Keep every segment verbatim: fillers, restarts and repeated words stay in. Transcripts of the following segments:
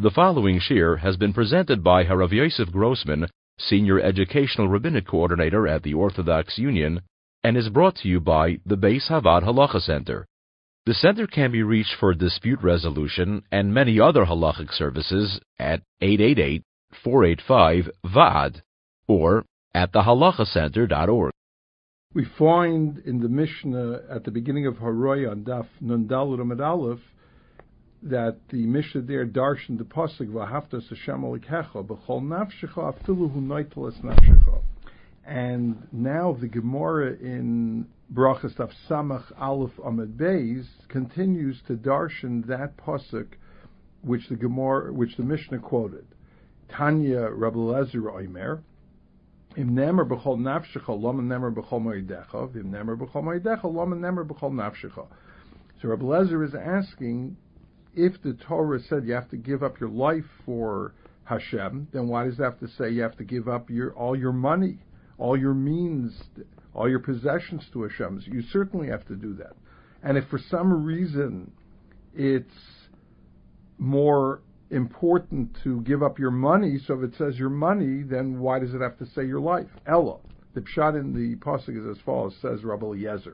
The following shir has been presented by Harav Yosef Grossman, Senior Educational Rabbinic Coordinator at the Orthodox Union, and is brought to you by the Beis Havad Halacha Center. The center can be reached for dispute resolution and many other halachic services at eight eight eight, four eight five, V A D or at the halacha center dot org. We find in the Mishnah at the beginning of Haroy on Daf Nun Daled Amud Aleph that the Mishnah there darshan the pasuk v'ahavtas Hashem Elokecha b'chol nafshecha afilu hu noitel es nafshecha. And now the Gemara in Brachas Daf Samach Aleph Amud Beis continues to darshan that pasuk which the Gemara, which the Mishnah quoted. Tanya Rabbi Elazar Omer. Im nemer b'chol nafshecha, lama nemer b'chol moedecha. Im nemer b'chol moedecha, lama nemer b'chol nafshecha. So Rabbi Elazar is asking, if the Torah said you have to give up your life for Hashem, then why does it have to say you have to give up your all your money, all your means, all your possessions to Hashem? So you certainly have to do that. And if for some reason it's more important to give up your money, so if it says your money, then why does it have to say your life? Ella. The pshat in the pasuk is as follows, says Rabbi Eliezer.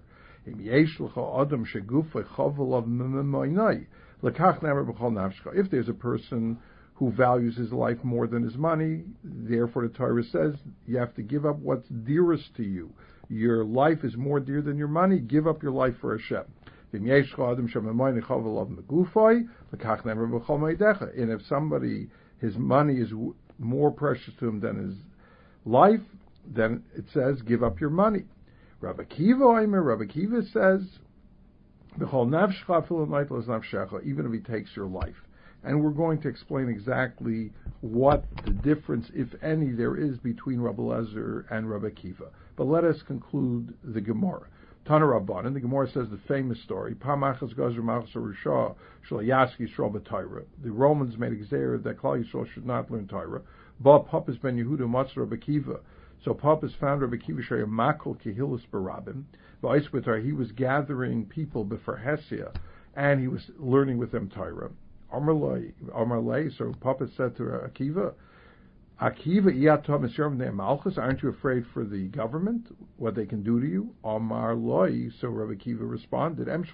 If there's a person who values his life more than his money, therefore the Torah says you have to give up what's dearest to you. Your life is more dear than your money, give up your life for Hashem. And if somebody, his money is more precious to him than his life, then it says, give up your money. Rabbi Kiva, Rabbi Kiva says, even if he takes your life. And we're going to explain exactly what the difference, if any, there is between Rabbi Elazar and Rabbi Kiva. But let us conclude the Gemara. Tana Rabbanan, the Gemara says the famous story. The Romans made a gzeira that Klal Yisrael should not learn Torah. Ba Papas ben Yehuda Matzah Rabbi Kiva. So Papas found Rabbi Kiva Shaya Makol Kehilus Barabim. He was gathering people before Hesia, and he was learning with them Torah. Amarlei, so Papas said to Akiva, Akiva, aren't you afraid for the government, what they can do to you? Amar loi, so Rabbi Akiva responded, I'll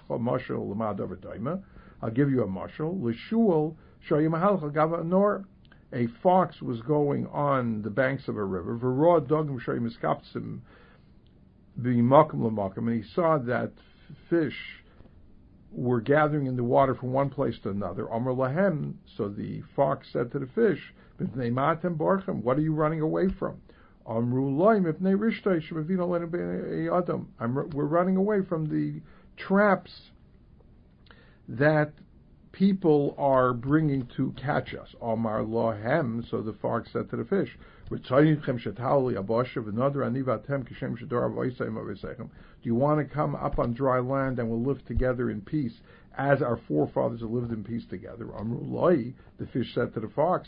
give you a mashal. L'shual, nor a fox was going on the banks of a river, and he saw that fish were gathering in the water from one place to another. Amar lahem, so the fox said to the fish, what are you running away from? We're running away from the traps that people are bringing to catch us. Amar lahem, so the fox said to the fish, do you want to come up on dry land and we'll live together in peace as our forefathers have lived in peace together? The fish said to the fox,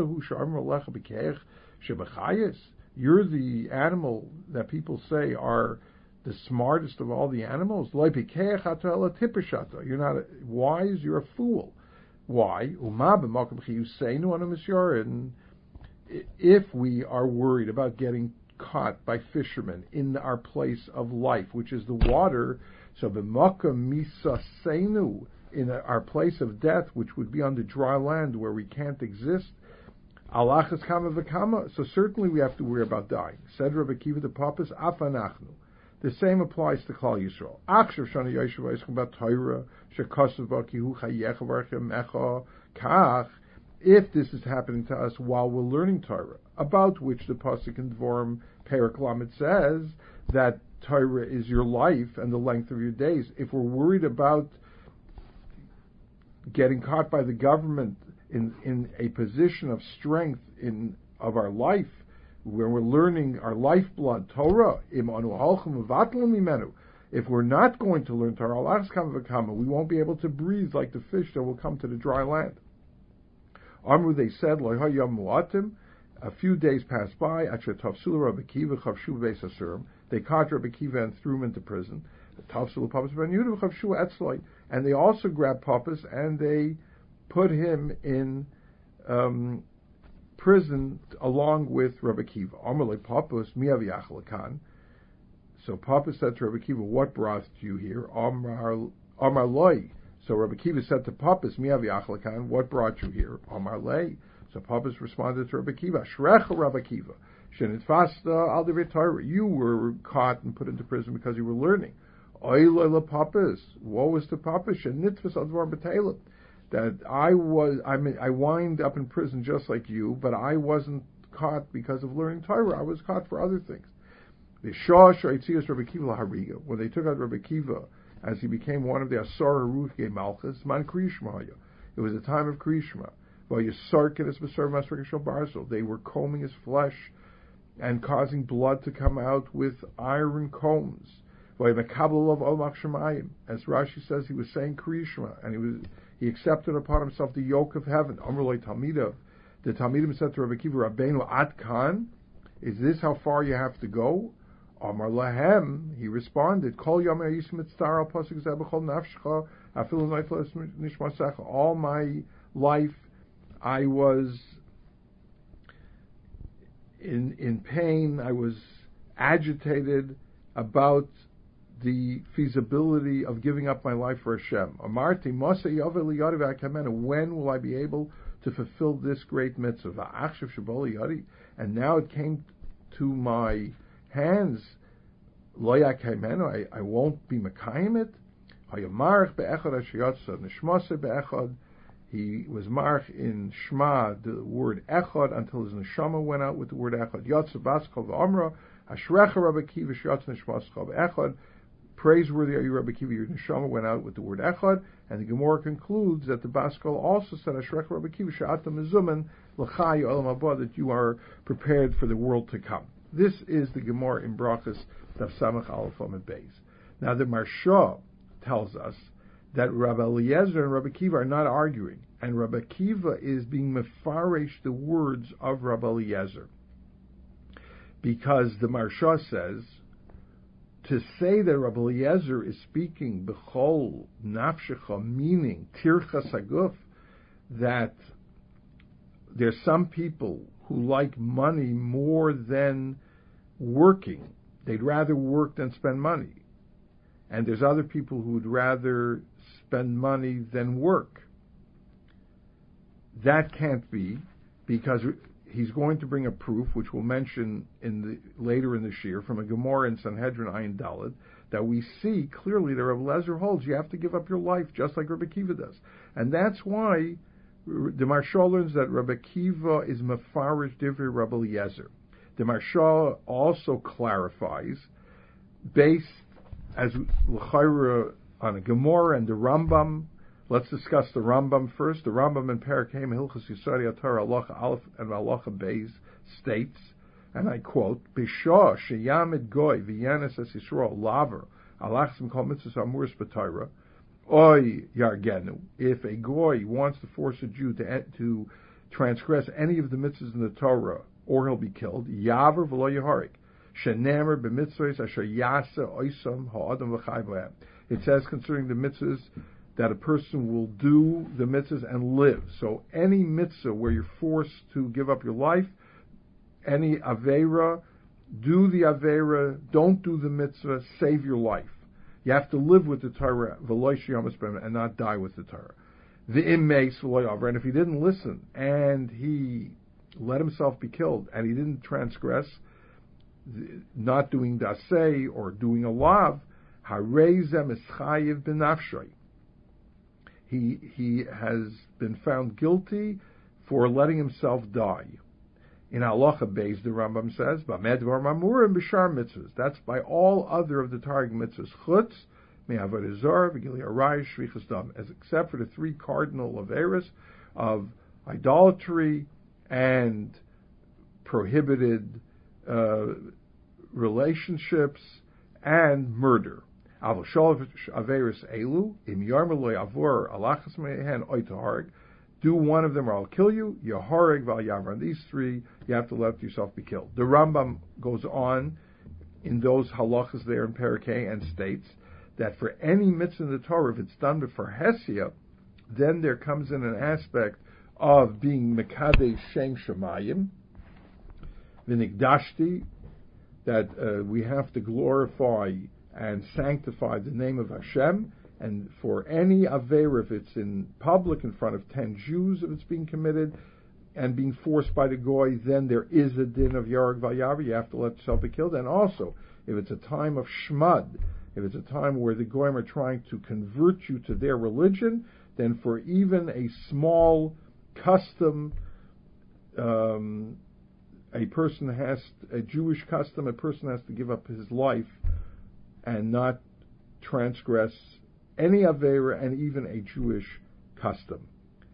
you're the animal that people say are the smartest of all the animals. You're not wise, you're a fool. Why? If we are worried about getting caught by fishermen in our place of life, which is the water, so b'makam misasenu, in our place of death, which would be on the dry land where we can't exist, alachas kama v'kama, so certainly we have to worry about dying. Said Rabbi Kiva the Papas, afanachnu. The same applies to Klal Yisrael. Achshav shana yoshev v'yiskum ba Torah shekasav ba ki hu chayecha v'archem echa kach. If this is happening to us while we're learning Torah, about which the pasuk in Dvorim Perek Lamed says that Torah is your life and the length of your days. If we're worried about getting caught by the government in, in a position of strength in of our life, where we're learning our lifeblood, Torah, if we're not going to learn Torah, we won't be able to breathe like the fish that will come to the dry land. Amru, they said, a few days passed by, they caught Rabbi Kiva and threw him into prison. And they also grabbed Papas and they put him in um, prison along with Rabbi Kiva. Amalei Papus miyav yachalakan. So Papa said to Rabbi Kiva, "What brought you here?" Amar Amar Loi. So Rabbi Kiva said to Papas, "Miyav yachalakan, what brought you here?" Amar Lei. So Papas responded to Rabbi Kiva, "Shrecha Rabbi Kiva, shenitfasta al devei Torah. You were caught and put into prison because you were learning. Oile la Papas. Woe is to Papas, shenitfas al dvar b'teilim. That I was, I mean, I wind up in prison just like you, but I wasn't caught because of learning Torah. I was caught for other things." The Shah Shaitzias Rabbi Kiva lahariga, when they took out Rabbi Kiva as he became one of the Asar Ruchei Malchus, Man Kriyishma. It was a time of Kriyishma. They were combing his flesh and causing blood to come out with iron combs. As Rashi says, he was saying Kriyishma, and he was he accepted upon himself the yoke of heaven. Amrulay Talmidav. The Talmidim said to Rabbi Kiva, Rabbeinu Ad Kan, is this how far you have to go? Amar Lahem, he responded, Kol Yom Yisim Mitzar Al Pasuk Zebachol Nafshcha Afilu Neiflas Nishmasecha. All my life, I was in in pain. I was agitated about the feasibility of giving up my life for Hashem. Amarti Masa Yovel Yadi V'Akamena. When will I be able to fulfill this great mitzvah? Achshav Shaboli Yadi. And now it came to my hands, lo yakayimenu, I won't be mekayim it. Hayamarch be'echad ashiyatsa nishmase be'echad. He was march in Shema, the word echad, until his neshama went out with the word echad. Yatsa baskal v'amra ashrecha Rabbi Kiva shiyatsa nishmaskal be'echad. Praiseworthy are you, Rabbi Kiva, your neshama went out with the word echad. And the Gemara concludes that the baskal also said ashrecha Rabbi Kiva shiyatsa mezuman l'chayu olam haba, that you are prepared for the world to come. This is the Gemara in Brachas Daf Samach Aleph Amud Beis. Now the Marsha tells us that Rabbi Eliezer and Rabbi Kiva are not arguing, and Rabbi Kiva is being mefarish the words of Rabbi Eliezer, because the Marsha says to say that Rabbi Eliezer is speaking b'chol nafshecha, meaning tirchas haguf, that there's some people who like money more than working. They'd rather work than spend money. And there's other people who would rather spend money than work. That can't be, because he's going to bring a proof, which we'll mention in the, later in the Shir, from a Gemara in Sanhedrin Ayin Daled, that we see clearly that Rabbi Eliezer holds you have to give up your life, just like Rabbi Kiva does. And that's why the Marsha learns that Rabbi Kiva is mefarish divrei Rabbi Eliezer. The Marsha also clarifies, based as l'chayra on a Gemara and the Rambam. Let's discuss the Rambam first. The Rambam in Parakeh Hilchos Yisodei Torah Halacha Aleph and Halacha Beis states, and I quote: "B'shah sheyamid goy v'yanis es Yisrael laver alachsim kol mitzvos amuris b'Torah." Oy yargenu, if a goy wants to force a Jew to to transgress any of the mitzvahs in the Torah, or he'll be killed, yaver v'lo yaharik, shenemer b'mitzvahs asher yasa oisam ha'adam v'chai b'hem. It says concerning the mitzvahs that a person will do the mitzvahs and live. So any mitzvah where you're forced to give up your life, any aveira, do the aveira, don't do the mitzvah, save your life. You have to live with the Torah, and not die with the Torah. The immeis, and if he didn't listen and he let himself be killed and he didn't transgress, not doing dasei or doing a lav, harezem is chayiv b'nafshay. He he has been found guilty for letting himself die. In Halacha Beis, the Rambam says, "B'medvar mamurim b'shar mitzvahs." That's by all other of the Targum mitzvahs: chutz, me'avodah zarah, v'gilui arayos, shvichas dam, as except for the three cardinal averos of idolatry and prohibited uh, relationships and murder. Avol shol averos elu im yarmer lo yavor alachas mehen oitaharg. Do one of them or I'll kill you. Yahareg val yavar. On these three, you have to let yourself be killed. The Rambam goes on in those halachas there in Parakeh and states that for any mitzvah in the Torah, if it's done before Hesia, then there comes in an aspect of being Mekadesh Shem Shemayim, V'nigdashti, that uh, we have to glorify and sanctify the name of Hashem, and for any Aveira, if it's in public in front of ten Jews, if it's being committed and being forced by the Goy, then there is a din of Yarg Vayavar, you have to let yourself be killed. And also, if it's a time of Shmad, if it's a time where the Goyim are trying to convert you to their religion, then for even a small custom, um, a person has, a Jewish custom, a person has to give up his life and not transgress any Aveira and even a Jewish custom.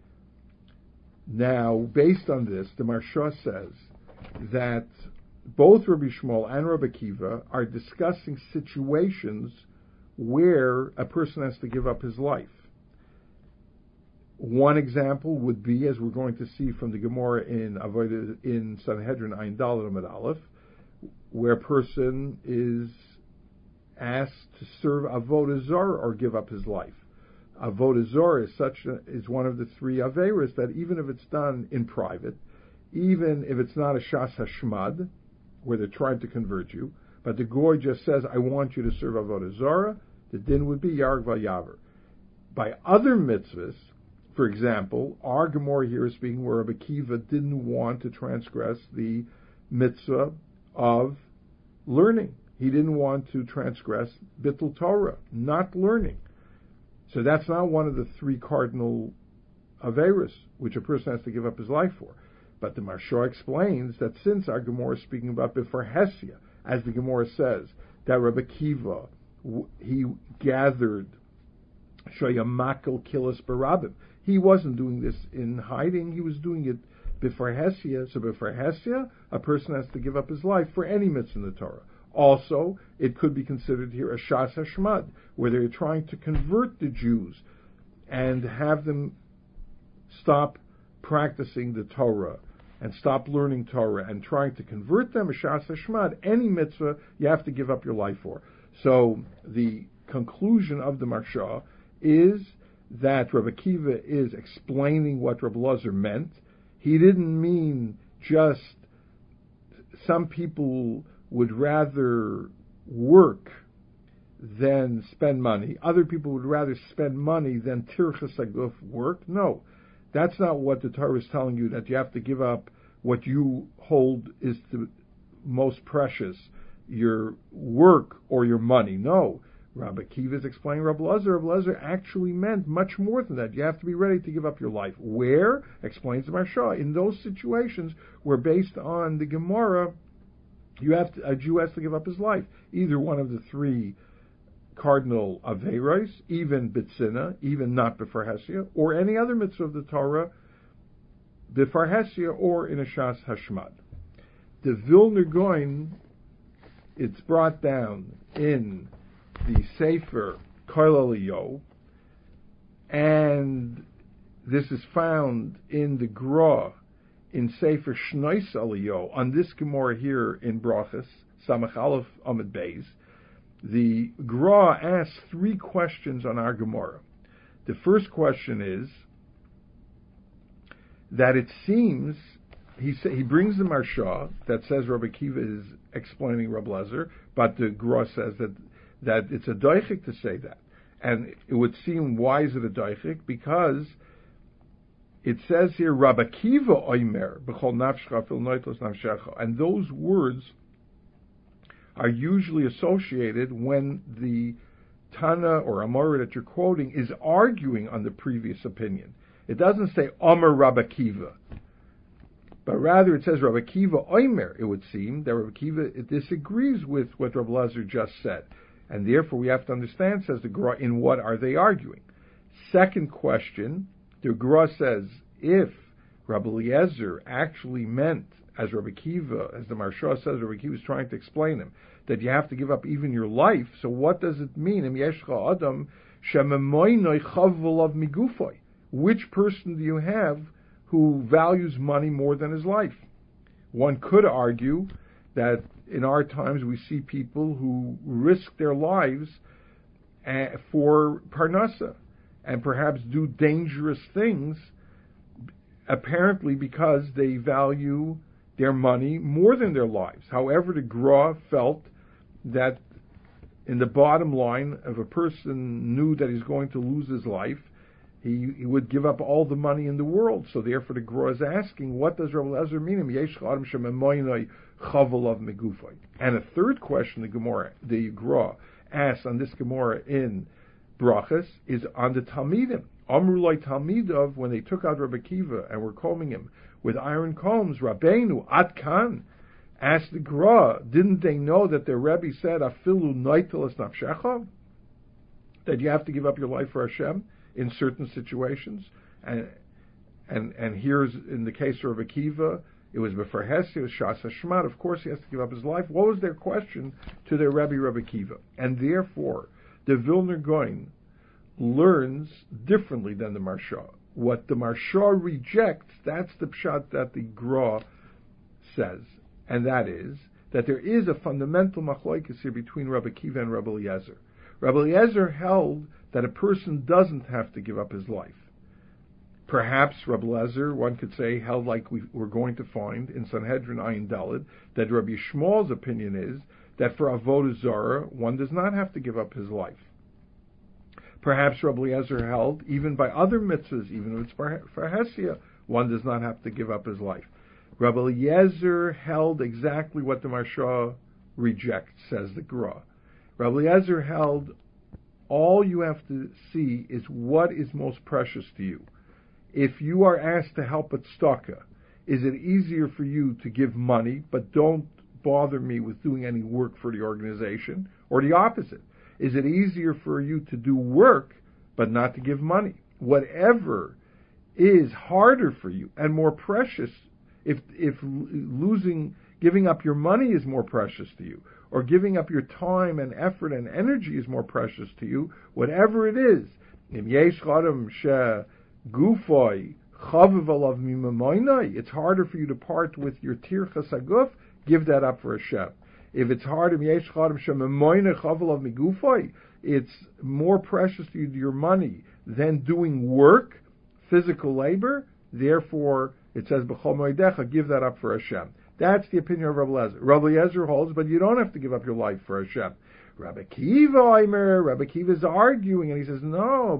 Now, based on this, the Maharsha says that both Rabbi Shmuel and Rabbi Akiva are discussing situations where a person has to give up his life. One example would be, as we're going to see from the Gemara in Avodah, in Sanhedrin Ayin Daled Amud Aleph, where a person is asked to serve Avodah Zarah or give up his life. Avodah Zarah is such a, is one of the three Aveiros that even if it's done in private, even if it's not a Shas Hashmad, where they're trying to convert you, but the Goy just says, I want you to serve Avodah Zarah, the din would be Yarg Vayavar. By other mitzvahs, for example, our Gemara here is speaking where Rabbi Akiva didn't want to transgress the mitzvah of learning. He didn't want to transgress Bittul Torah, not learning. So that's not one of the three cardinal Averis, which a person has to give up his life for. But the Maharsha explains that since our Gemara is speaking about B'far Hesia, as the Gemara says, that Rabbi Akiva, he gathered Shoyamakil Kilas Barabim. He wasn't doing this in hiding, he was doing it B'far Hesia. So B'far Hesia, a person has to give up his life for any mitzvah in the Torah. Also, it could be considered here a Shas Hashmad, where they're trying to convert the Jews and have them stop practicing the Torah and stop learning Torah and trying to convert them, a Shas Hashmad, any mitzvah you have to give up your life for. So the conclusion of the Maharsha is that Rabbi Akiva is explaining what Rabbi Elazar meant. He didn't mean just some people would rather work than spend money. Other people would rather spend money than tirchas aguf work. No, that's not what the Torah is telling you, that you have to give up what you hold is the most precious, your work or your money. No, Rabbi Akiva is explaining Rabbi Elazar. Rabbi Elazar actually meant much more than that. You have to be ready to give up your life. Where? Explains the Maharsha. In those situations where, based on the Gemara, you have to, a Jew has to give up his life. Either one of the three cardinal Aveiros, even Bitzina, even not B'far Hesia, or any other mitzvah of the Torah, B'far Hesia, or in a Shas Hashmad. The Vilner Gaon, it's brought down in the Sefer Kol Eliyahu, and this is found in the Gra, in Sefer Shnois Eliyahu, on this Gemara here in Brachas, Samach Aleph Amud Beis. The Gra asks three questions on our Gemara. The first question is that it seems, he sa- he brings the Maharsha that says Rabbi Akiva is explaining Rabbi Elazar, but the Gra says that, that it's a doichik to say that. And it would seem, why is it a doichik? Because it says here, Rabbi Akiva oimer, b'chol nafshecha fil noitos nafshecha, and those words are usually associated when the Tana or Amora that you're quoting is arguing on the previous opinion. It doesn't say Omer Rabbi Akiva, but rather it says Rabbi Akiva oimer. It would seem that Rabbi Akiva disagrees with what Rabbi Elazar just said, and therefore we have to understand, says the Gra, in what are they arguing? Second question, the Gra says, if Rabbi Eliezer actually meant, as Rabbi Akiva, as the Maharsha says, Rabbi Akiva is trying to explain him, that you have to give up even your life, so what does it mean? Which person do you have who values money more than his life? One could argue that in our times we see people who risk their lives for parnasa, and perhaps do dangerous things apparently because they value their money more than their lives. However, the Gra felt that in the bottom line, if a person knew that he's going to lose his life, he, he would give up all the money in the world. So therefore the Gra is asking, what does Rabbi Eliezer mean? And a third question the Gemara, the Gra asks on this Gemara in Brachas is on the Talmidim. Amrulai Talmidov, when they took out Rabbi Akiva and were combing him with iron combs, Rabbeinu, Atkan, asked the Gra, didn't they know that their Rebbe said, Afilu naitelas nafshecha? That you have to give up your life for Hashem in certain situations? And and and here's, in the case of Rabbi Akiva, it was before Hesi, it was Shas Hashmat, of course he has to give up his life. What was their question to their Rebbe, Rabbi Akiva? And therefore, the Vilna Gaon learns differently than the Marsha. What the Marsha rejects, that's the pshat that the Gra says, and that is that there is a fundamental machlokes here between Rabbi Akiva and Rabbi Eliezer. Rabbi Eliezer held that a person doesn't have to give up his life. Perhaps Rabbi Eliezer, one could say, held like we, we're going to find in Sanhedrin Ayin Daled, that Rabbi Shmuel's opinion is that for Avodah Zarah, one does not have to give up his life. Perhaps Rabbi Eliezer held, even by other mitzvahs, even if it's for, for Hesia, one does not have to give up his life. Rabbi Eliezer held exactly what the Marsha rejects, says the Gra. Rabbi Eliezer held, all you have to see is what is most precious to you. If you are asked to help at tzedakah, is it easier for you to give money, but don't bother me with doing any work for the organization? Or the opposite? Is it easier for you to do work, but not to give money? Whatever is harder for you and more precious, if if losing, giving up your money is more precious to you, or giving up your time and effort and energy is more precious to you, whatever it is, it's harder for you to part with your tirchas haguf, give that up for Hashem. If it's hard, it's more precious to you, your money, than doing work, physical labor. Therefore, it says, give that up for Hashem. That's the opinion of Rabbi Eliezer. Rabbi Eliezer holds, but you don't have to give up your life for Hashem. Rabbi Akiva, Aimer, Rabbi Akiva is arguing, and he says, no,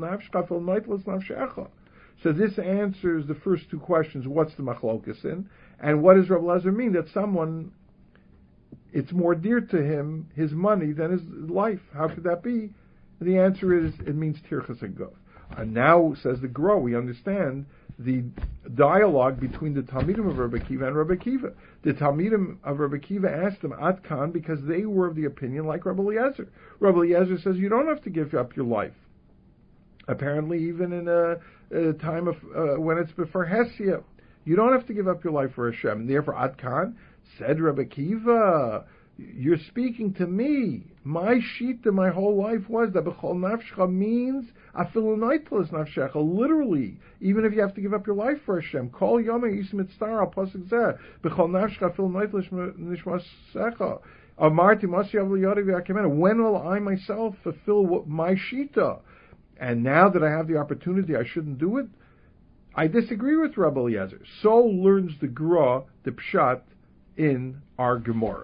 so this answers the first two questions, what's the machlokas in? And what does Rabbi Eliezer mean? That someone, it's more dear to him, his money, than his life. How could that be? The answer is, it means tirchas haguf. And now, says the Gra, we understand the dialogue between the Talmidim of Rabbi Akiva and Rabbi Akiva. The Talmidim of Rabbi Akiva asked them Atkan because they were of the opinion like Rabbi Eliezer. Rabbi Eliezer says you don't have to give up your life. Apparently, even in a, a time of uh, when it's before Hesia, you don't have to give up your life for Hashem. And therefore, Atkan said, Rabbi Akiva, you're speaking to me. My shita, my whole life was that b'chol nafshcha means afilu naitelas nafshecha. Literally, even if you have to give up your life for Hashem, kol yomei yis mitzvah al pasuk zeh b'chol nafshcha afilu naitelas nishmasecha. Amarti masi avlu yadi v'akemena. When will I myself fulfill what, my shita? And now that I have the opportunity, I shouldn't do it? I disagree with Rabbi Eliezer. So learns the Gra, the Pshat, in our Gemara.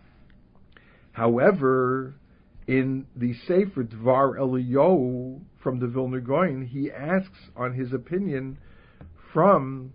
However, in the Sefer Dvar Eliyahu from the Vilna Gaon, he asks on his opinion from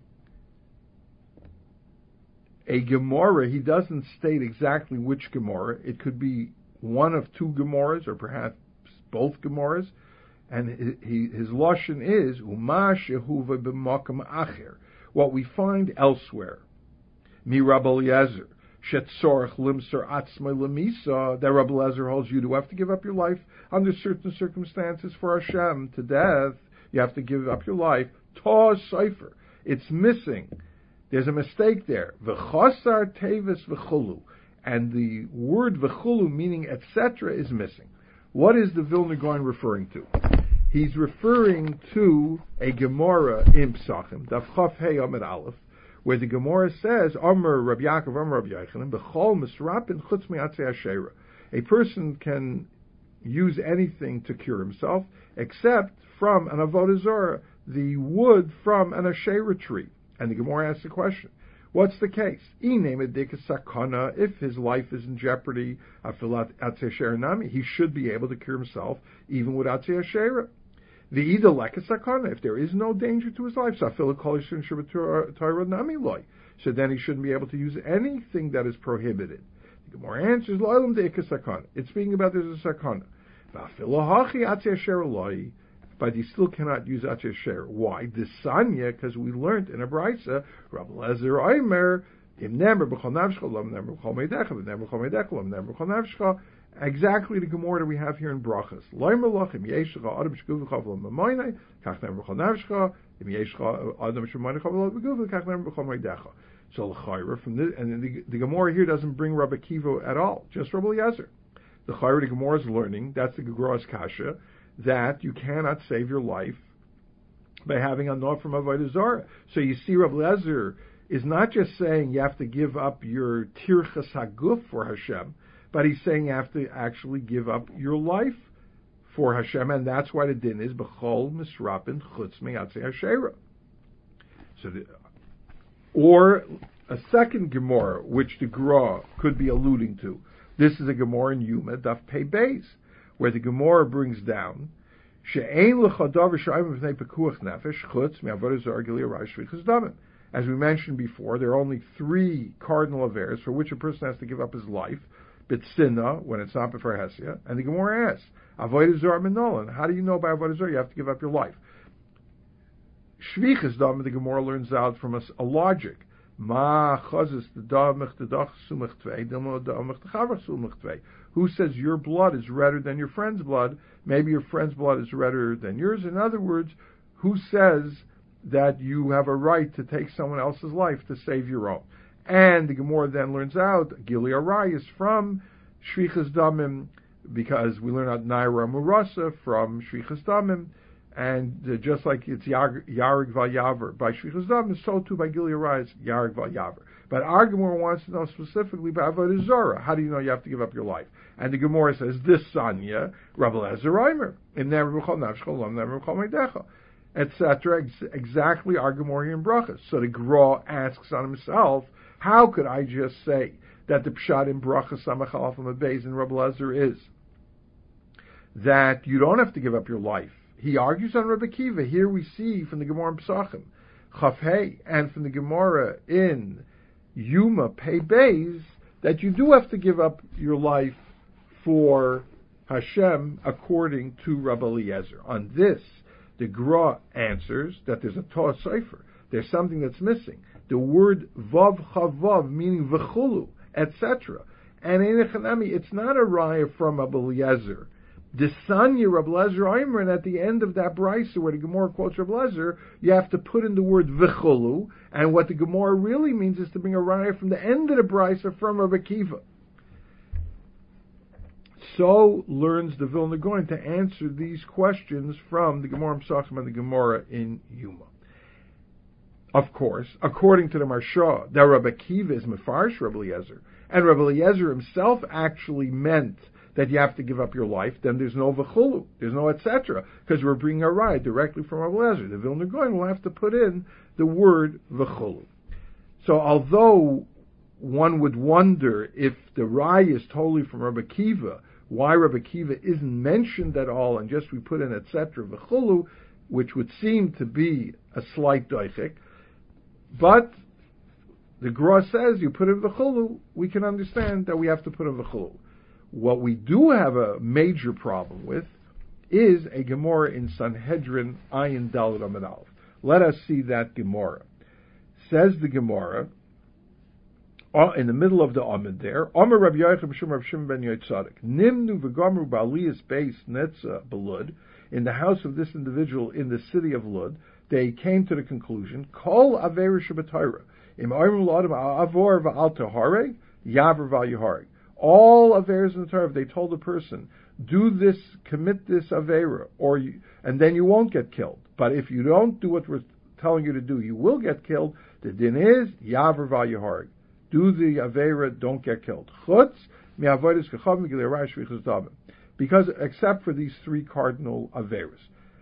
a Gemara. He doesn't state exactly which Gemara. It could be one of two Gemaras, or perhaps both Gemaras. And he, his lashon is Uma shehuva b'makam acher. What we find elsewhere, Mi Rabbi Eliezer shetzorach limser atzmei lemisa. That Rabbi Eliezer holds you to have to give up your life under certain circumstances for Hashem to death. You have to give up your life. Ta cipher. It's missing. There's a mistake there. V'chasar tevis v'chulu, and the word v'chulu meaning et cetera is missing. What is the Vilna Gaon referring to? He's referring to a Gemara in Psachim, Daf Chaf Hey Amid Aleph, where the Gemara says, Amar Rabbi Yaakov, Amar Rabbi Yochanan, B'chol misrapin chutz mi'atzei hashera. A person can use anything to cure himself, except from an avodah zarah, the wood from an Asherah tree. And the Gemara asks the question, what's the case? If his life is in jeopardy, he should be able to cure himself even without Asherah. If there is no danger to his life, so then he shouldn't be able to use anything that is prohibited. The Gemara answers, it's speaking about there's a sakana. But he still cannot use Asher. Why? This Sanya, because we learned in a Brisa, Rabbi Lezer Omer, Im Nemer B'chol Navshcha, Lam Nemer B'chol Meidecha, Im Nemer B'chol Meidecha, Lam Nemer B'chol Navshcha. Exactly the Gemara that we have here in Brachas. Loimer Loch, Im Yeshcha, Adam Shkuv V'chav Lam Mamoinei, Kach Nemer B'chol Navshcha, Im Yeshcha, Adam Shkuv V'chav Lam Beguv, Kach Nemer B'chol Meidecha. So l'chayra from this, and the, the Gemara here doesn't bring Rabbi Akiva at all, just Rabbi Eliezer. The Chayra the Gemara is learning, that's the Gemara's kasha, that you cannot save your life by having a no from Avodah Zarah. So you see, Rabbi Eliezer is not just saying you have to give up your tirchas haguf for Hashem, but he's saying you have to actually give up your life for Hashem, and that's why the din is b'chol misrapin chutz me'atzei Asherah. So, the, or a second Gemara, which the Gra could be alluding to. This is a Gemara in Yuma, Daf Pei Beis, where the Gemara brings down she'ein l'chadav v'shayim v'nei pekuach nefesh chutz me'avodah zarah gili arai shvichas damim. As we mentioned before, there are only three cardinal affairs for which a person has to give up his life: bitzina, when it's not before hesia, and the Gemara asks avodah zarah minolan. How do you know by avodah zarah you have to give up your life? Shvichas damim, the Gemara learns out from us a logic. Ma chazis the damich the dach sumich tvei, demo damich the chavach sumich tvei. Who says your blood is redder than your friend's blood? Maybe your friend's blood is redder than yours. In other words, who says that you have a right to take someone else's life to save your own? And the Gemara then learns out Gili Arai is from Shvichas Damim, because we learn out Naira Murasa from Shvichas Damim, and uh, just like it's Yarig Val Yaver by Shvichas Damim, so too by Gili Arai is Yarig Val Yaver. But our Gemara wants to know specifically by Avodah Zarah. How do you know you have to give up your life? And the Gemara says, this Sanya, Rabbi Lezer Omer, in Never B'chol Nafshcha, Lam Never B'chol Meidecha, et cetera. Ex- exactly our Gemara in Brachas. So the Gra asks on himself, how could I just say that the Pshat in Brachas Samach Alaf Beis in Rabbi Lezer is that you don't have to give up your life? He argues on Rabbi Akiva. Here we see from the Gemara in Pesachim, Chaf Hei, and from the Gemara in Yuma Pei Beis, that you do have to give up your life for Hashem according to Rabbi Eliezer. On this, the Gra answers that there's a Torah Sefer. There's something that's missing. The word Vav Chavav, meaning V'chulu, et cetera. And Einechanami, it's not a raya from Rabbi Eliezer. The Sanya Rabbi Lezer Omer, and at the end of that brisa where the Gemara quotes Rabbi Lezer, you have to put in the word V'chulu, and what the Gemara really means is to bring a raya from the end of the brisa from Rabbi Akiva. So learns the Vilna Gaon to answer these questions from the Gemara in Pesachim and the Gemara in Yuma. Of course, according to the Marsha, that Rabbi Akiva is Mefarsh Rabbi Eliezer, and Rabbi Eliezer himself actually meant that you have to give up your life, then there's no v'chulu, there's no et cetera, because we're bringing a raya directly from Rabbi Eliezer. The Vilna Gaon will have to put in the word v'chulu. So although one would wonder if the raya is totally from Rabbi Akiva, why Rabbi Akiva isn't mentioned at all, and just we put in et cetera v'chulu, which would seem to be a slight doichik, but the Gra says you put in v'chulu, we can understand that we have to put in v'chulu. What we do have a major problem with is a Gemara in Sanhedrin Ayin Daled Amud Aleph. Let us see that Gemara. Says the Gemara, uh, in the middle of the Amud there, Amar Rabbi Yochanan B'Shum Rav Shimon ben Yotzadek, Nimnu v'gamru ba'aliyas beis netza belud, in the house of this individual in the city of Lud, they came to the conclusion, Kol Aveira Shabbatayra, Im Ayrim L'Adam Avor V'al Tahare, Yaver V'al Yahareg. All Averas in the Torah, if they told a person, do this, commit this Avera, or you, and then you won't get killed. But if you don't do what we're telling you to do, you will get killed. The din is, Yaver V'al Yahareg. Do the Avera, don't get killed. Chutz, mi'avodas k'chav, mi'gilei raya shvichas damim. Because, except for these three cardinal Averas.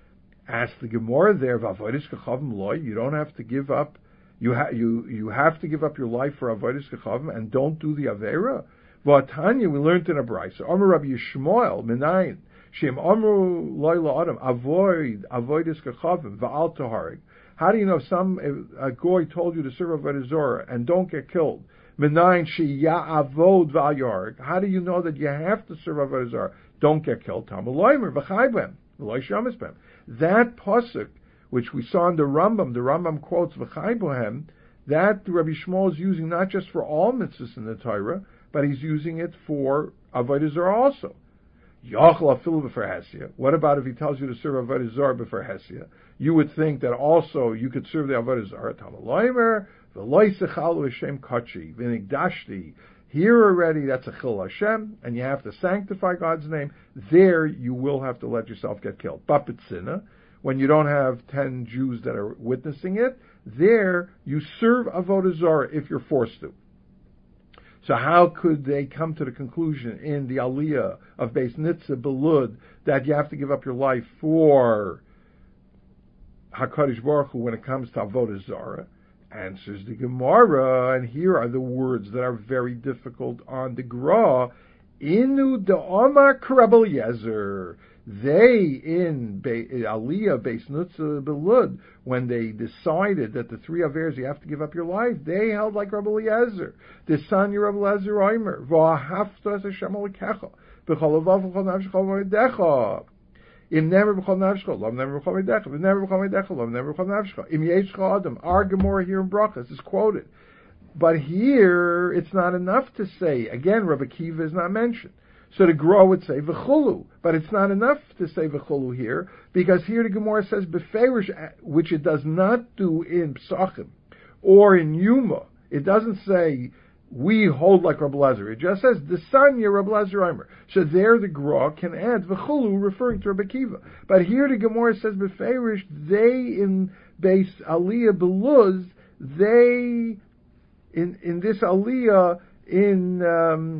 Ask the Gemara there, V'avodas kechavim loy, you don't have to give up, you, ha- you, you have to give up your life for avodas kechavim and don't do the Avera. V'atanya, we learned in a brayso, Amar Rabbi Yishmael, Minayin, Shem Amru loy la'adam, avoid, avodas kechavim, v'al toharig. How do you know some, a goy told you to serve avodah zorah and don't get killed? Minayin she ya'avod v'al yarig. How do you know that you have to serve avodah zorah? Don't get killed. Talmud loymer, v'chai b'hem, loy shamas b'hem. That pasuk, which we saw in the Rambam, the Rambam quotes v'chai bohem, that Rabbi Shmuel is using not just for all mitzvahs in the Torah, but he's using it for avodah zarah also. Yachla afilu b'fer hesia. What about if he tells you to serve avodah zarah b'fer hesia? You would think that also you could serve the avodah zarah. Talmud loimer v'loy sechalu Hashem kachi v'nigdashti. Here already, that's a chil Hashem, and you have to sanctify God's name. There, you will have to let yourself get killed. Bapitzina, when you don't have ten Jews that are witnessing it, there, you serve avodah zarah if you're forced to. So how could they come to the conclusion in the Aliyah of Beis Nitzah Belud that you have to give up your life for HaKadosh Baruch Hu when it comes to avodah zarah? Answers the Gemara, and here are the words that are very difficult on the Gra. Inu de'omar Rabbi Eliezer. They, in Be- Aliyah Beis Nitzah Belud, when they decided that the three Averes, you have to give up your life, they held like Rabbi Eliezer. The son of Rabbi Eliezer Oimer. V'ahavta es Hashem Elokecha. B'chol levav v'chol nafshecha v'moedecha. Im never b'chol nafshecha, lov never b'chol moedecha. Im never b'chol moedecha, lov never b'chol nafshecha. Im yeshcha adam. Our Gemara here in Brachas is quoted. But here, it's not enough to say, again, Rabbi Kiva is not mentioned. So the Gra would say v'chulu, but it's not enough to say v'chulu here, because here the Gemara says beferish, which it does not do in Psachim, or in Yuma. It doesn't say, we hold like Rabbi Eliezer. It just says, the son of Rabbi Eliezer Omer. So there the Gra can add v'chulu, referring to Rabbi Kiva. But here the Gemara says beferish, they in Beis Aliyah Beluz, they, in, in this Aliyah, in, um,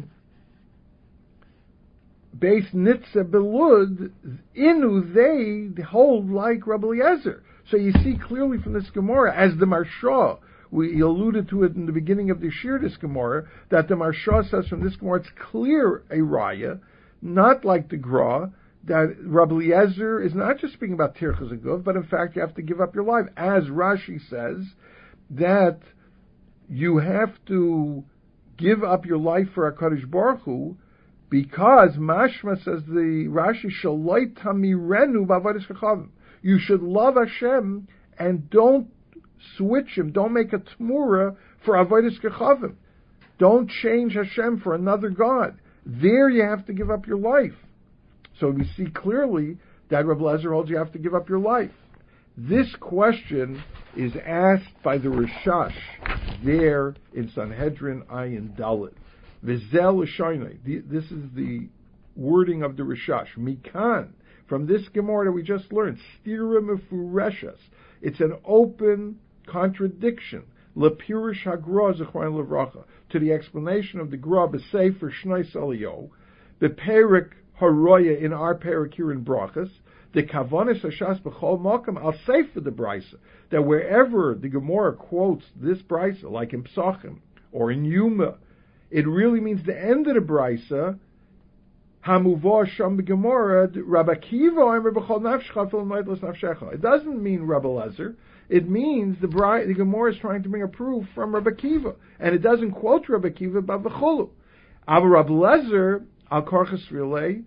Beis Nitzah Belud, inu, they hold like Rabbi Eliezer. So you see clearly from this Gemara, as the Marsha, we alluded to it in the beginning of the Shir, this Gemara, that the Marsha says from this Gemara, it's clear a Raya, not like the Gra, that Rabbi Eliezer is not just speaking about Tirchas Agov, but in fact you have to give up your life. As Rashi says, that you have to give up your life for HaKadosh Baruch Hu, because Mashma says the Rashi shaloi tamirenu b'avodas kechavim. You should love Hashem and don't switch Him. Don't make a tmura for avodas kechavim. Don't change Hashem for another god. There you have to give up your life. So we see clearly that Rabbi Eliezer holds you have to give up your life. This question is asked by the Rishash there in Sanhedrin Ayin Dalet. Vizel L'shaynai. This is the wording of the Rishash. Mikan, from this Gemara that we just learned, Stira Mefureshes. It's an open contradiction. Lepirish Hagra Zechron Levracha, to the explanation of the Gra B'Sefer Shnei Saliyo, the Perik Haroya in our Perik here in Brachas, the Kavanis Hashas B'Chol Makam Al Sefer the Brisa, that wherever the Gemara quotes this Brisa, like in Psachim or in Yuma, it really means the end of the Brisa. Hamuvah Sham Gemara Rabbi Kiva Omer B'Chol Nafshecha Fil Meidlas Nafshecha. It doesn't mean Rabbi Eliezer. It means the Bri- the Gemara is trying to bring a proof from Rabbi Kiva, and it doesn't quote Rabbi Kiva but V'Cholu. Aber Rabbi Eliezer Al Korchas Rilei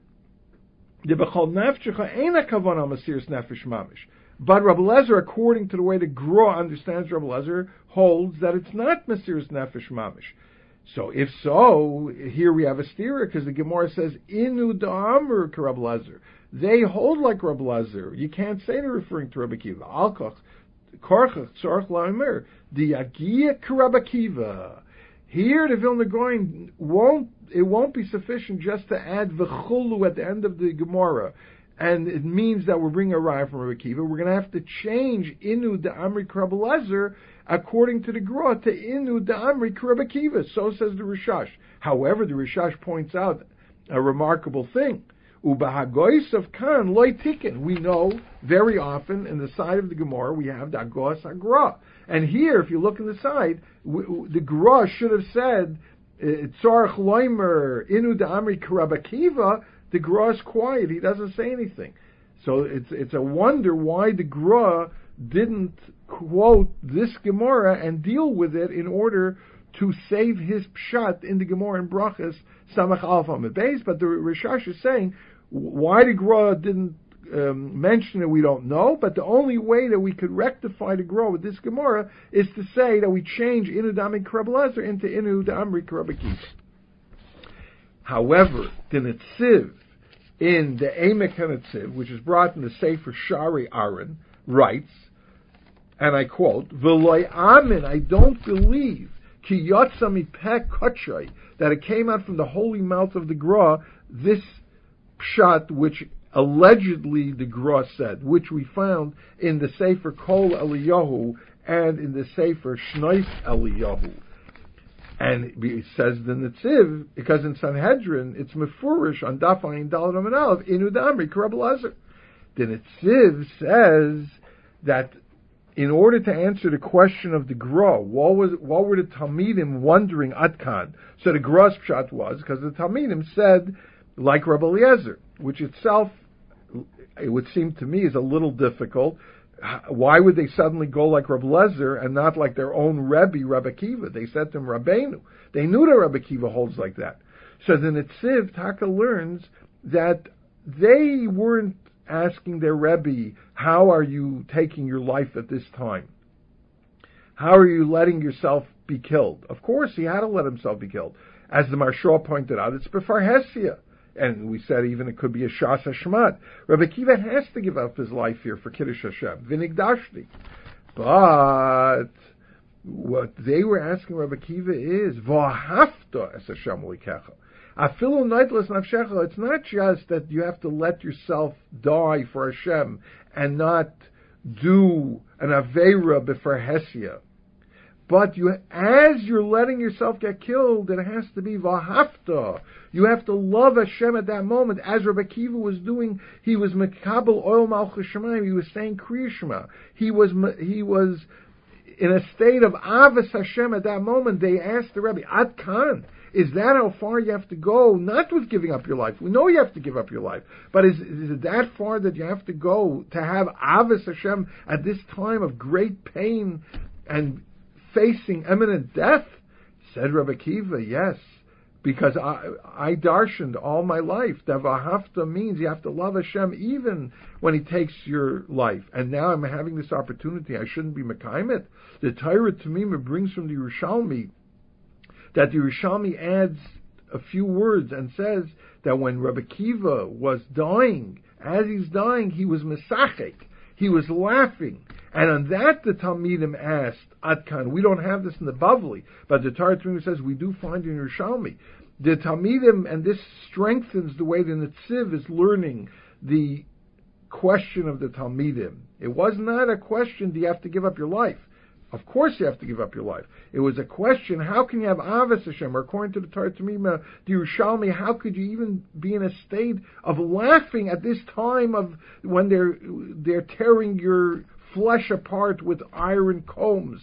the B'Chol Nafshecha Eina Kavanah Masiris Nefesh Mamish. But Rabbi Eliezer, according to the way the Gra understands Rabbi Eliezer, holds that it's not Masiris Nefesh Mamish. So if so, here we have a steer, because the Gemara says, Inu da'amr Rabbi Eliezer. They hold like Rabbi Eliezer. You can't say they're referring to Rabbi Kiva. Alkoch, korchach, tzorch la'omer, di'agia Rabbi Kiva. Here the Vilna Gaon won't, it won't be sufficient just to add v'chulu at the end of the Gemara. And it means that we're bringing a raya from Rabbi Kiva. We're going to have to change Inu da'amri Rabbi Eliezer according to the Gra to Inu da'amri Rabbi Kiva. So says the Rishash. However, the Rishash points out a remarkable thing. Ubahagois of Kan loy tikin. We know very often in the side of the Gemara we have Dagos Hagra. And here, if you look in the side, the Gra should have said, Tzarech Loimer, Inu Da'amri Karabakiva. The Gra is quiet. He doesn't say anything. So it's it's a wonder why the Gra didn't quote this Gemara and deal with it in order to save his pshat in the Gemara in Brachas Samach Alpha Mebeis. But the Rishash is saying why the Gra didn't um, mention it, we don't know. But the only way that we could rectify the Gra with this Gemara is to say that we change Inu Da'amri Karabelezer into Inu Da'amri Karabakiva. However, the Netziv in the Emek HaNetziv, which is brought in the Sefer Shari Aaron, writes, and I quote, "V'loy amin, I don't believe, ki yotza mipeh kotchay, that it came out from the holy mouth of the Gra, this pshat which allegedly the Gra said, which we found in the Sefer Kol Eliyahu and in the Sefer Shnois Eliyahu." And it says the Netziv, because in Sanhedrin, it's mefurish on Daf Ayin Daled Amud Aleph, Inu Da'amri Karabelezer. The Netziv says that in order to answer the question of the Gra, what was what were the Talmidim wondering Atkan? So the Gra's pshat was, because the Talmidim said, like Rabbi Eliezer, which itself, it would seem to me, is a little difficult. Why would they suddenly go like Rabbi Eliezer and not like their own Rebbe, Rabbi Akiva? They said to him, Rabbeinu. They knew that Rabbi Akiva holds like that. So the Netziv Taka learns that they weren't asking their Rebbe, how are you taking your life at this time? How are you letting yourself be killed? Of course, he had to let himself be killed. As the Maharsha pointed out, it's B'farhesia. And we said even it could be a Shas Hashmat. Rabbi Akiva has to give up his life here for Kiddush Hashem. Vinigdashti. But what they were asking Rabbi Akiva is, V'ahafta es Hashem likecha. Afilu neitlas nafshecha. It's not just that you have to let yourself die for Hashem and not do an Aveira b'farhesia. But you, as you're letting yourself get killed, it has to be v'hafta. You have to love Hashem at that moment. As Rabbi Akiva was doing, he was mekabel oil malchus shemayim. He was saying Kriya Shema. He was he was in a state of avos Hashem at that moment. They asked the Rebbe, Ad kan, is that how far you have to go? Not with giving up your life. We know you have to give up your life, but is is it that far that you have to go to have avos Hashem at this time of great pain and facing imminent death? Said Rabbi Akiva, yes, because I, I darshaned all my life that v'hafta means you have to love Hashem even when He takes your life. And now I'm having this opportunity. I shouldn't be mekayim it. The Torah Tamima brings from the Yerushalmi that the Yerushalmi adds a few words and says that when Rabbi Akiva was dying, as he's dying, he was mesachek. He was laughing. And on that the Talmidim asked, Atkan, we don't have this in the Bavli, but the Torah Tamim says we do find in Yerushalmi. The Talmidim, and this strengthens the way the Netziv is learning the question of the Talmidim. It was not a question, do you have to give up your life? Of course you have to give up your life. It was a question, how can you have Avos Hashem? Or according to the Torah Tamim, the Yerushalmi, how could you even be in a state of laughing at this time of when they're they're tearing your flesh apart with iron combs?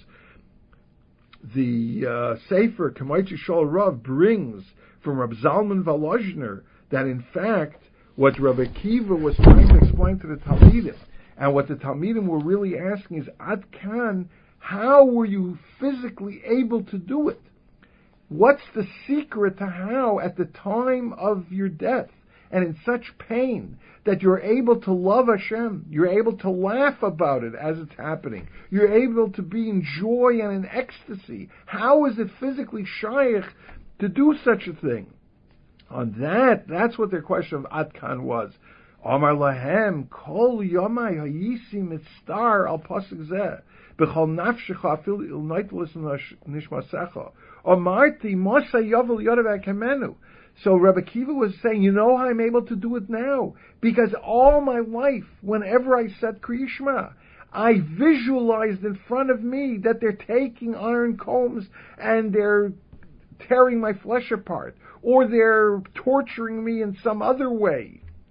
The uh, Sefer Kamaiti Shal Rav brings from Rab Zalman Volozhiner that in fact what Rabbi Akiva was trying to explain to the Talmidim, and what the Talmidim were really asking is, Ad kan, how were you physically able to do it? What's the secret to how at the time of your death and in such pain that you're able to love Hashem, you're able to laugh about it as it's happening, you're able to be in joy and in ecstasy? How is it physically shaykh to do such a thing? On that, that's what their question of Atkan was. Amar lahem kol yomai hayisi mitzar al pasuk zeh b'chol nafshecha afil il neitlis nishmasecha amarti masa yavel yodav kamenu. So Rabbi Akiva was saying, you know how I'm able to do it now? Because all my life, whenever I said Kriya Shema, I visualized in front of me that they're taking iron combs and they're tearing my flesh apart, or they're torturing me in some other way.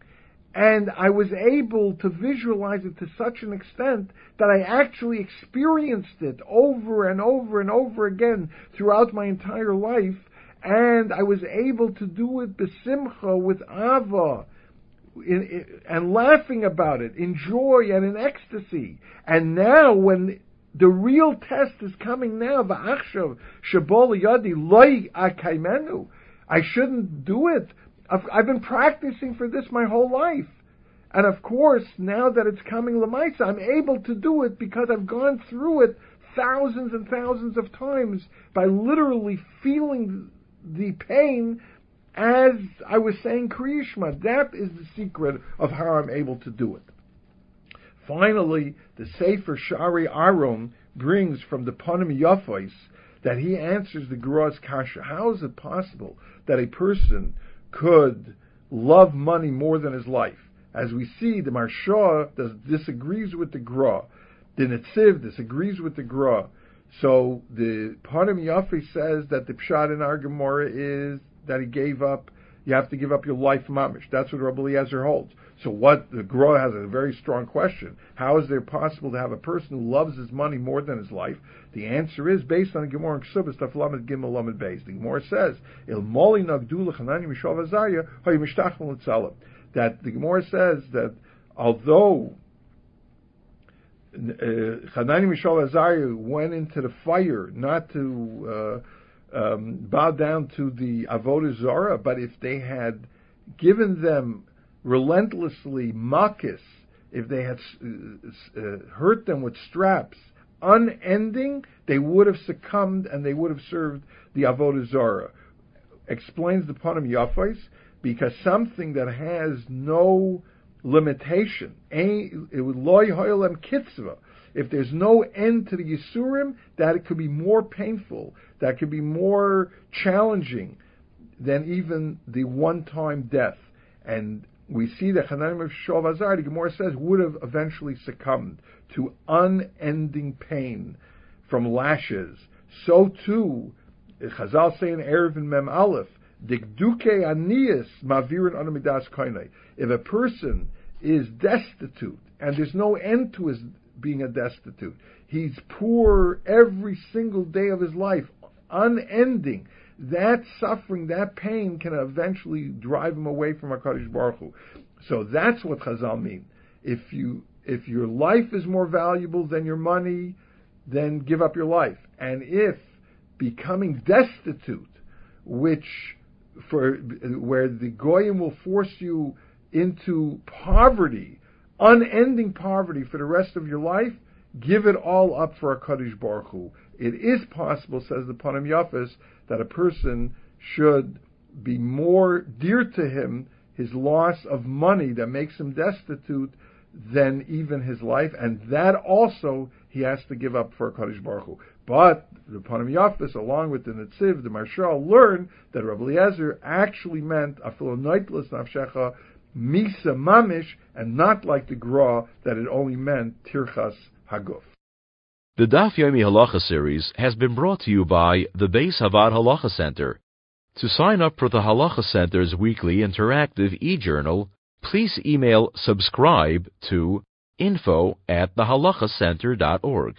And I was able to visualize it to such an extent that I actually experienced it over and over and over again throughout my entire life. And I was able to do it besimcha, with ava, in, in, and laughing about it, in joy and in ecstasy. And now, when the real test is coming now, va'achshav shabol yadi loy akaymenu, I shouldn't do it. I've, I've been practicing for this my whole life. And of course, now that it's coming lamaisa, I'm able to do it because I've gone through it thousands and thousands of times by literally feeling the pain as I was saying Kriya Shema. That is the secret of how I'm able to do it. Finally, the Sefer Shari Aron brings from the Panim Yafos that he answers the Geras Kasha. How is it possible that a person could love money more than his life? As we see, the Marsha does, disagrees with the Gra. The Netziv disagrees with the Gra. So the Panim Yafos says that the Pshat in our Gemara is that he gave up, you have to give up your life mamish. That's what Rabbi Eliezer holds. So what, the Gra has a very strong question. How is it possible to have a person who loves his money more than his life? The answer is based on the Gemara in Ksubas, Taf Lamed Gimel Lamed Beis. The Gemara says, Il Moli Nagdu L'Chanani Mishav Azariah, Hay Mishtachel L'Tzalim. That the Gemara says that although Chanani Mishav Azariah went into the fire not to uh, um, bow down to the Avodah Zarah, but if they had given them relentlessly makis, if they had uh, uh, hurt them with straps, unending, they would have succumbed and they would have served the Avodah Zarah. Explains the Panim Yafos, because something that has no limitation, it would loy hoylem kitzva. If there's no end to the Yisurim, that it could be more painful, that could be more challenging than even the one-time death. And we see that Chananim of Shov Azar, the Gemara says, would have eventually succumbed to unending pain from lashes. So too, Chazal say in Erev and Mem Aleph, Dikduke aniyas mavirin anamidas kainai. If a person is destitute, and there's no end to his being a destitute, he's poor every single day of his life, unending, that suffering, that pain can eventually drive him away from HaKadosh Baruch Hu. So that's what Chazal mean. If you, if your life is more valuable than your money, then give up your life. And if becoming destitute, which for where the goyim will force you into poverty, unending poverty for the rest of your life, give it all up for HaKadosh Baruch Hu. It is possible, says the Panim Yafos, that a person should be more dear to him his loss of money that makes him destitute than even his life, and that also he has to give up for HaKadosh Baruch Hu. But the Panim Yafos, along with the Netziv, the Marshal, learn that Rabbi Eliezer actually meant afilo noitlas nafshecha misa mamish, and not like the Gra, that it only meant tirchas haguf. The Daf Yomi Halacha series has been brought to you by the Beis Havad Halacha Center. To sign up for the Halacha Center's weekly interactive e-journal, please email subscribe to info at the halacha center dot org.